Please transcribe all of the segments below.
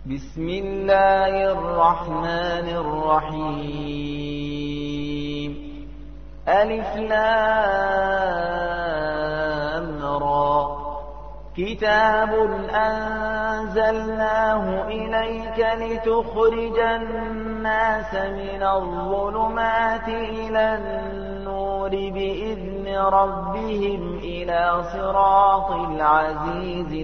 بسم الله الرحمن الرحيم ألف لام را كتاب أنزلناه إليك لتخرج الناس من الظلمات إلى النور بإذن ربهم إلى صراط العزيز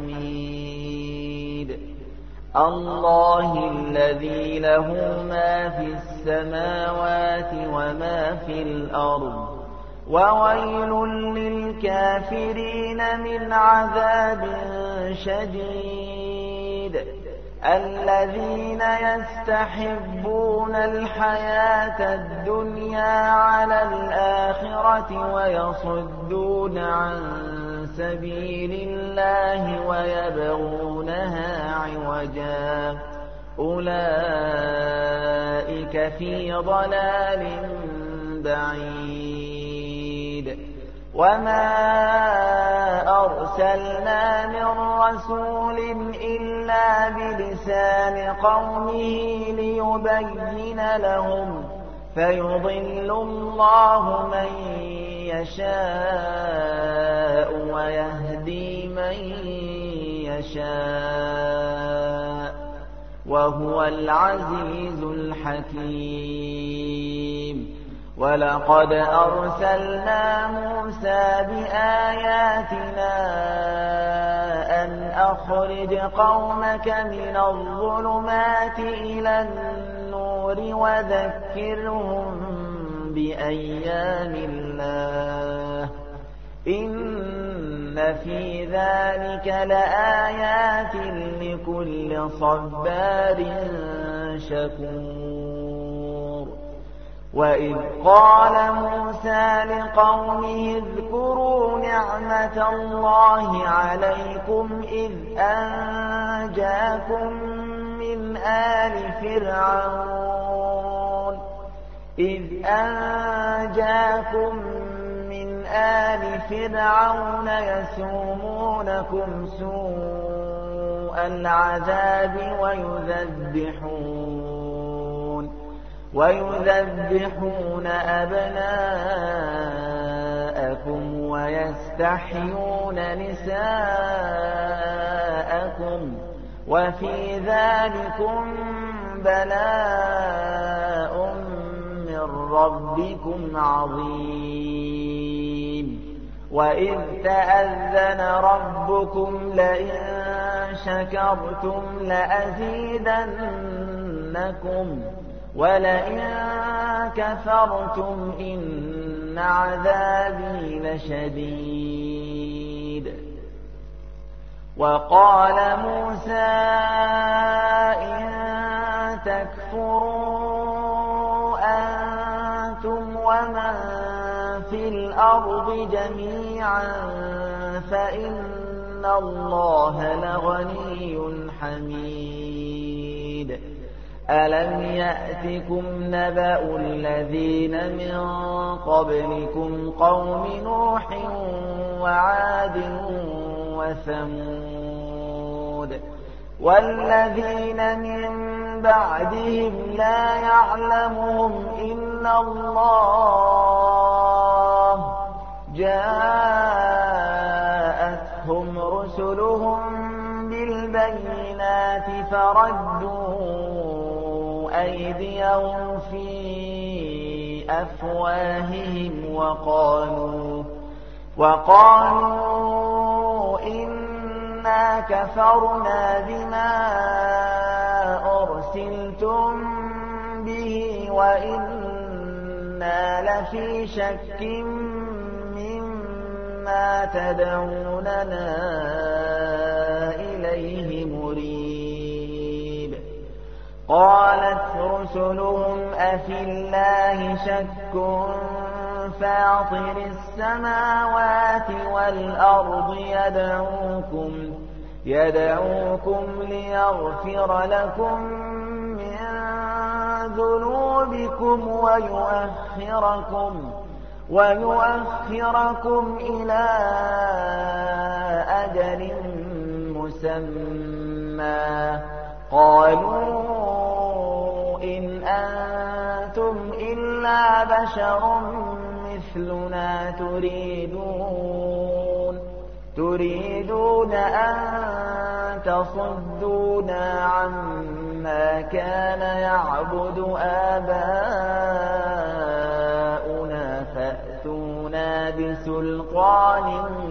الحميد الله الذي له ما في السماوات وما في الأرض وويل للكافرين من عذاب شديد الذين يستحبون الحياة الدنيا على الآخرة ويصدون عن سبيل الله ويبغونها عوجا أولئك في ضلال بعيد وما أرسلنا من رسول إلا بلسان قومه ليبين لهم فيضل الله من يشاء ويهدي من يشاء وهو العزيز الحكيم ولقد أرسلنا موسى بآياتنا أن أخرج قومك من الظلمات إلى النور وذكرهم بأيام الله إن في ذلك لآيات لكل صبار شكور وإذ قال موسى لقومه اذكروا نعمة الله عليكم إذ أنجاكم من آل فرعون يسومونكم سوء العذاب ويذبحون أبناءكم ويستحيون نساءكم وفي ذلكم بلاء من ربكم عظيم وإذ تأذن ربكم لئن شكرتم لأزيدنكم ولئن كفرتم إن عذابي لشديد وقال موسى إن تكفروا أنتم ومن في الأرض جميعا فإن الله لغني حميد ألم يأتكم نبأ الذين من قبلكم قوم نوح وعاد وثمود والذين من بعدهم لا يعلمهم إلا الله جاءتهم رسلهم بالبينات فردوا أيديهم في أفواههم وقالوا إنا كفرنا بما أرسلتم به وإنا لفي شك مما تدعوننا إليه مريب قالت رسلهم أفي الله شك فاطر السماوات والأرض يدعوكم ليغفر لكم من ذنوبكم ويؤخركم إلى أجل مسمى قالوا إن أنتم إلا بشر مثلنا تريدون أن تصدونا عما كان يعبد آباؤنا فأتونا بسلطان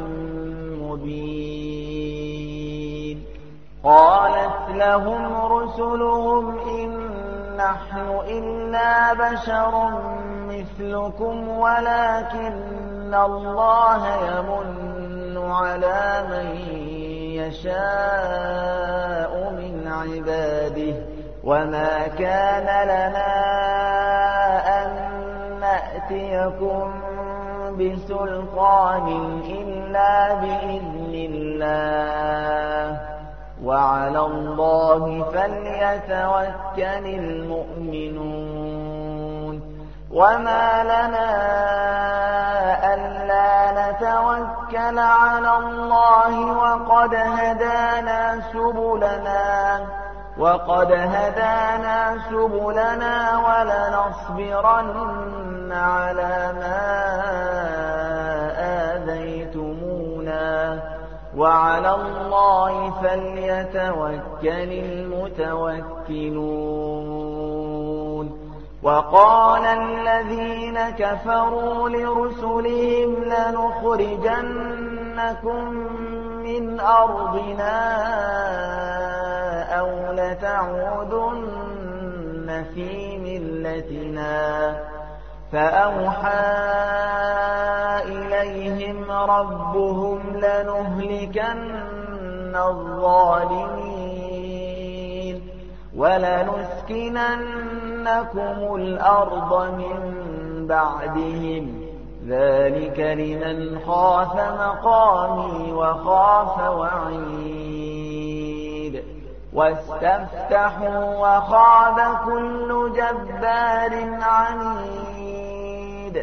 مبين. قالت لهم رسلهم إن نحن إلا بشر مثلكم ولكن الله يمن على من يشاء من عباده وما كان لنا أن نأتيكم بسلطان إلا بإذن الله وعلى الله فليتوكل المؤمنون. وما لنا ألا نتوكل على الله وقد هدانا سبلنا ولنصبرن على ما آذيتمونا وعلى الله فليتوكل المتوكلون. وقال الذين كفروا لرسلهم لنخرجنكم من أرضنا أو لتعودن في ملتنا فأوحى إليهم ربهم لنهلكن الظالمين ولنسكننكم الأرض من بعدهم ذلك لمن خاف مقامي وخاف وعيد. واستفتحوا وخاب كل جبار عنيد.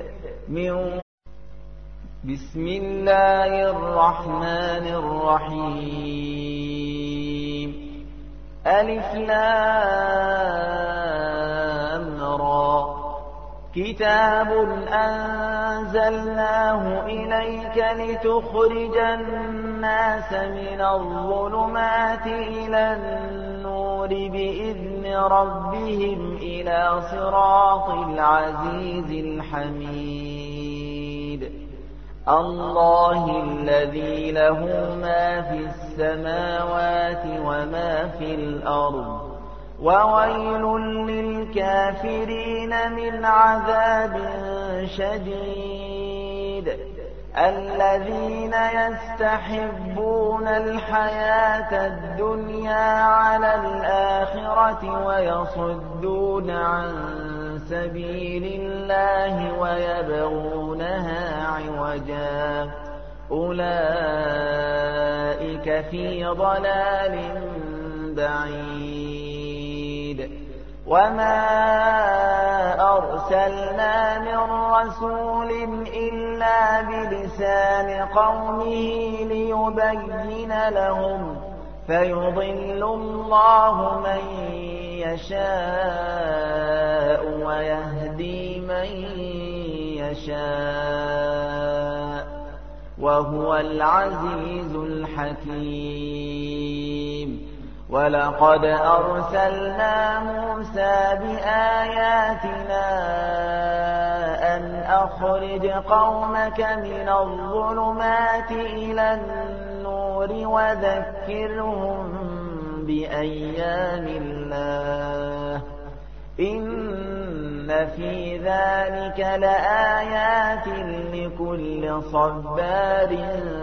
بسم الله الرحمن الرحيم. ألف لام را كتاب أنزلناه إليك لتخرج الناس من الظلمات إلى النور بإذن ربهم إلى صراط العزيز الحميد. الله الذي له ما في السماوات وما في الأرض وويل للكافرين من عذاب شديد. الذين يستحبون الحياة الدنيا على الآخرة ويصدون عن سبيل الله ويبغونها عوجا أولئك في ضلال بعيد. وما أرسلنا من رسول إلا بلسان قومه ليبين لهم فيضل الله من يشاء ويهدي من يشاء وهو العزيز الحكيم. ولقد أرسلنا موسى بآياتنا أن أخرج قومك من الظلمات إلى النور وذكرهم بأيام الله إن في ذلك لآيات لكل صبار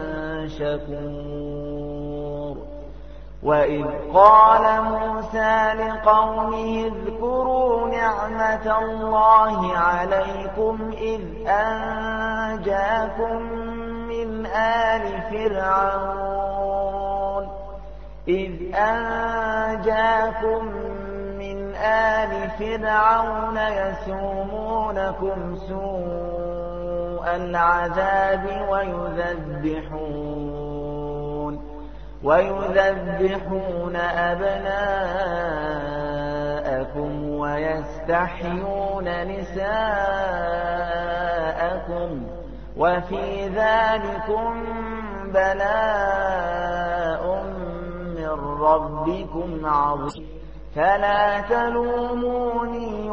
شكور. وإذ قال موسى لقومه اذكروا نعمة الله عليكم إذ أنجاكم من آل فرعون يسومونكم سوء العذاب ويذبحون أبناءكم تستحيون نساءكم وفي ذلكم بلاء من ربكم عظيم فلا تلوموني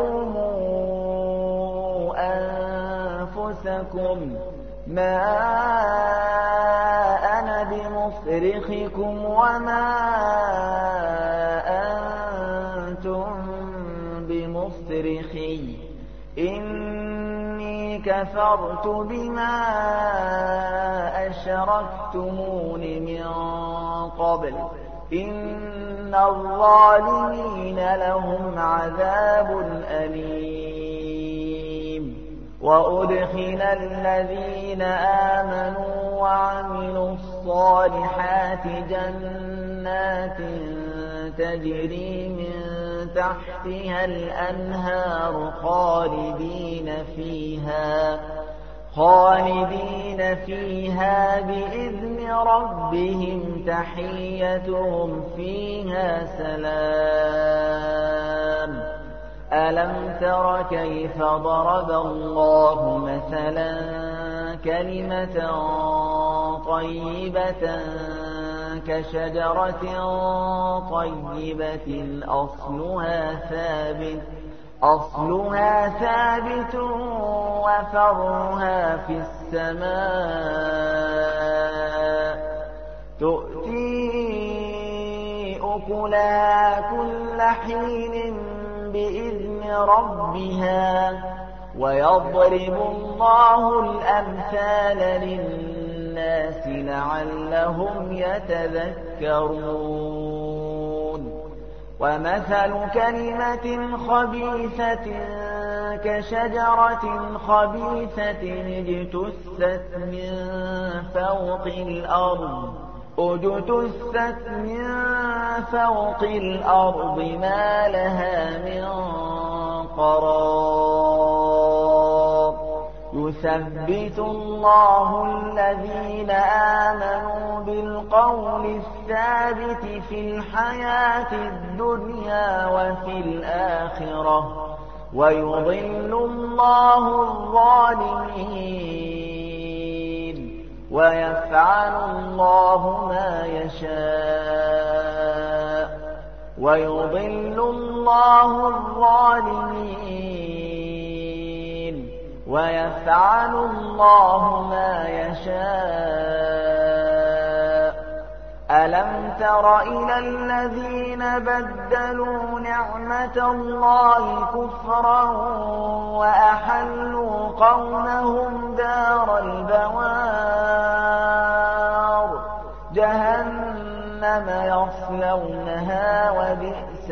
ولوموا أنفسكم ما أنا بمصرخكم وما أنتم بمصرخي إني كفرت بما أشركتمون من قبل إن الظالمين لهم عذاب أليم وأدخل الذين آمنوا وعملوا الصالحات جنات تجري من تحتها الأنهار خالدين فيها بإذن ربهم تحيتهم فيها سلام ألم تر كيف ضرب الله مثلا كلمة طيبة كشجرة طيبة أصلها ثابت وفرعها في السماء تؤتي أكلها كل حين بإذن ربها ويضرب الله الأمثال للناس لعلهم يتذكرون ومثل كلمة خبيثة كشجرة خبيثة اجتثت من فوق الأرض ما لها من قرار يثبت الله الذين آمنوا بالقول الثابت في الحياة الدنيا وفي الآخرة ويضل الله الظالمين ويفعل الله ما يشاء ويضل الله الظالمين ويفعل الله ما يشاء ألم تر إلى الذين بدلوا نعمة الله كفرا وأحلوا قومهم دار البوار جهنم يصلونها وبئس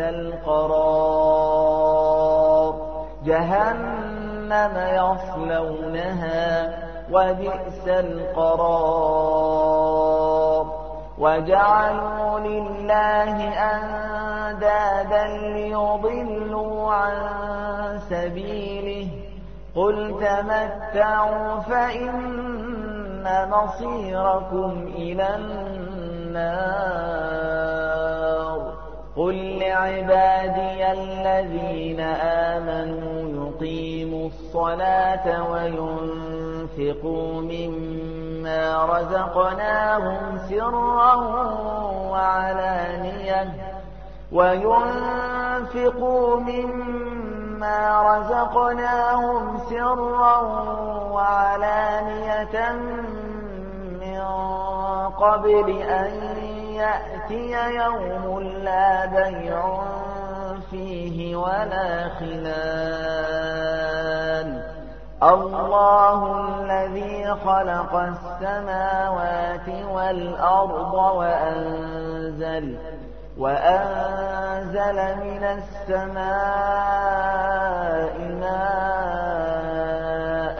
القرار وجعلوا لله أندادا ليضلوا عن سبيله قل تمتعوا فإن مصيركم إلى النار قل لعبادي الذين آمنوا يقيموا الصلاة وينفقوا مما رزقناهم سرا وعلانية من قبل أن يأتي يوم لا بيع فيه ولا خلال الله الذي خلق السماوات والأرض وأنزل من السماء ماء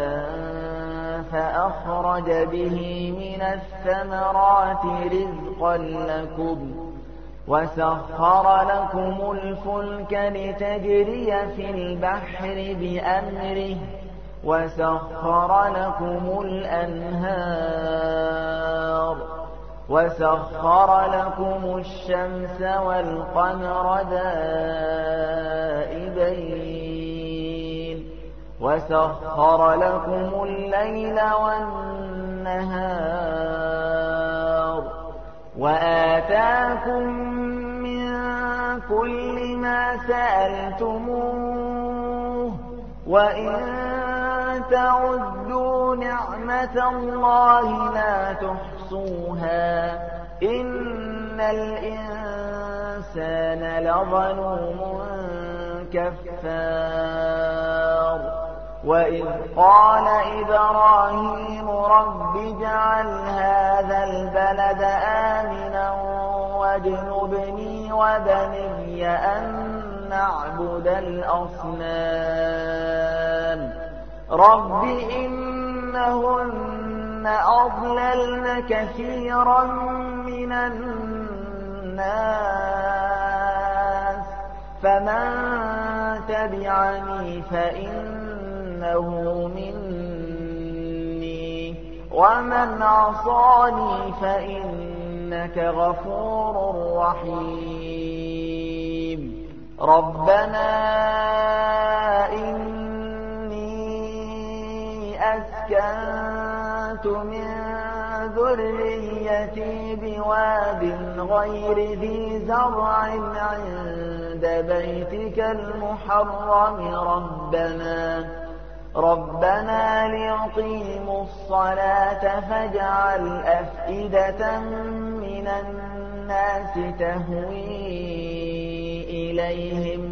فأخرج به من الثمرات رزقا لكم وسخر لكم الفلك لتجري في البحر بأمره وسخر لكم الأنهار وسخر لكم الشمس والقمر دائبين وسخر لكم الليل والنهار وآتاكم من كل ما سألتموه وإن تعدوا نعمة الله لا تحصوها إن الإنسان لظلوم كفار وإذ قال إبراهيم رب اجعل هذا البلد آمنا واجنبني وبني أن نعبد الأصنام رب إنهن أضللن كثيرا من الناس فمن تبعني فإنه مني ومن عصاني فإنك غفور رحيم ربنا أسكنت من ذريتي بواد غير ذي زرع عند بيتك المحرم ربنا ليقيموا الصلاة فاجعل أفئدة من الناس تهوي إليهم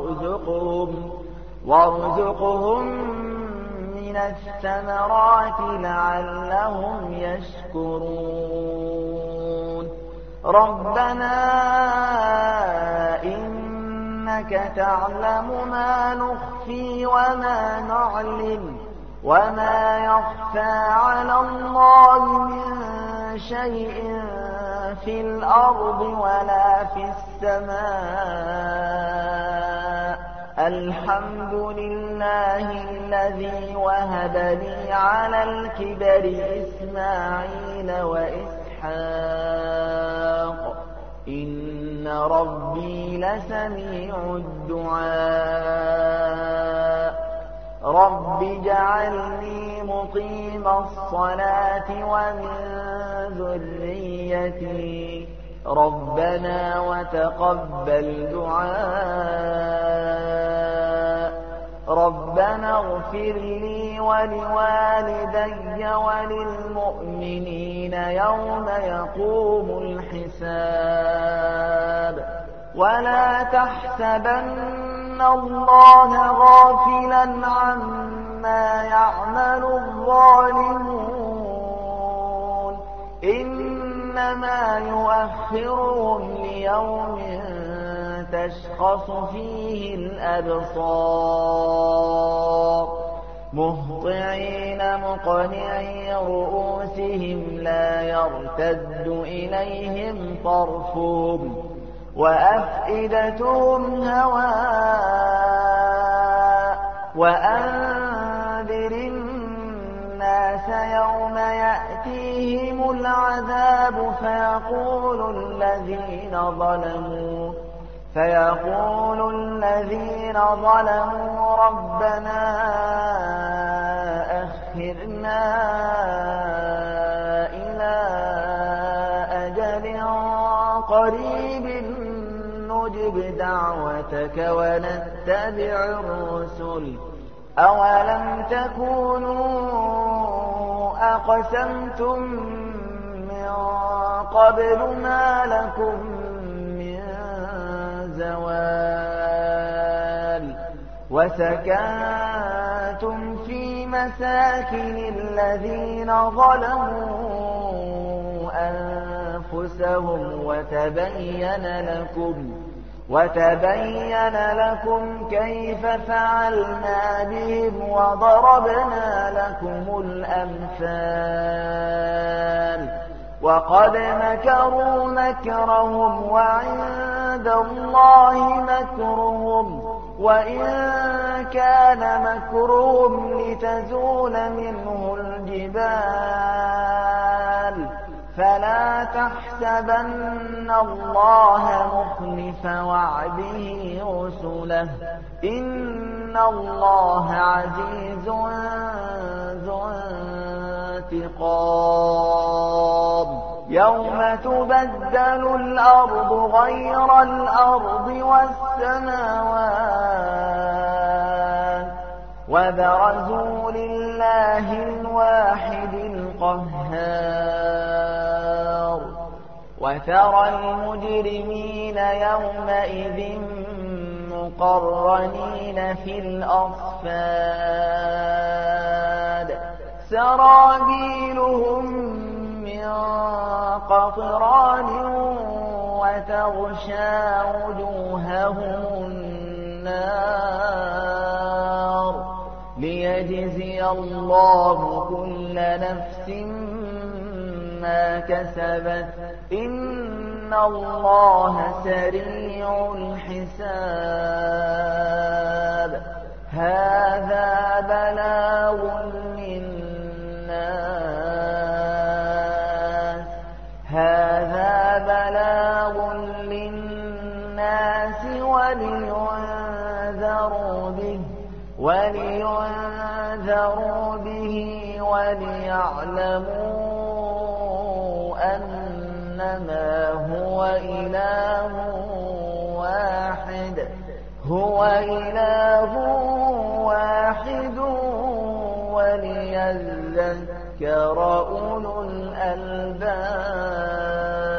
وارزقهم من الثمرات لعلهم يشكرون ربنا إنك تعلم ما نخفي وما نعلن وما يخفى على الله من شيء في الأرض ولا في السماء الحمد لله الذي وهب لي على الكبر إسماعيل وإسحاق إن ربي لسميع الدعاء رب اجعلني مقيم الصلاة ومن ذريتي ربنا وتقبل دعاء ربنا اغفر لي ولوالدي وللمؤمنين يوم يقوم الحساب ولا تحسبن الله غافلا عما يعمل الظالمون إنما يؤخرهم ليوم تشخص فيه الأبصار مهطعين مقنعي رؤوسهم لا يرتد إليهم طرفهم وأفئدتهم هواء وأنذر الناس يوم يأتيهم العذاب فيقول الذين ظلموا ربنا أخرنا إلى أجل قريب نجب دعوتك ونتبع الرسل أولم تكونوا أقسمتم من قبل ما لكم من زوال وسكنتم في مساكن الذين ظلموا أنفسهم وتبين لكم كيف فعلنا بهم وضربنا لكم الأمثال وقد مكروا مكرهم وعند الله مكرهم وإن كان مكرهم لتزول منه الجبال فلا تحسبن الله مخلف وعده رسله إن الله عزيز ذو انتقام يوم تبدل الأرض غير الأرض والسماوات وبرزوا لله الواحد القهار وترى المجرمين يومئذ مقرنين في الأصفاد سرابيلهم من قطران وتغشى وجوههم النار ليجزي الله كل نفس ما كسبت إن الله سريع الحساب هذا بلاغ للناس ولينذروا به وليعلموا أنما هو إله واحد وليذكر أولو الألباب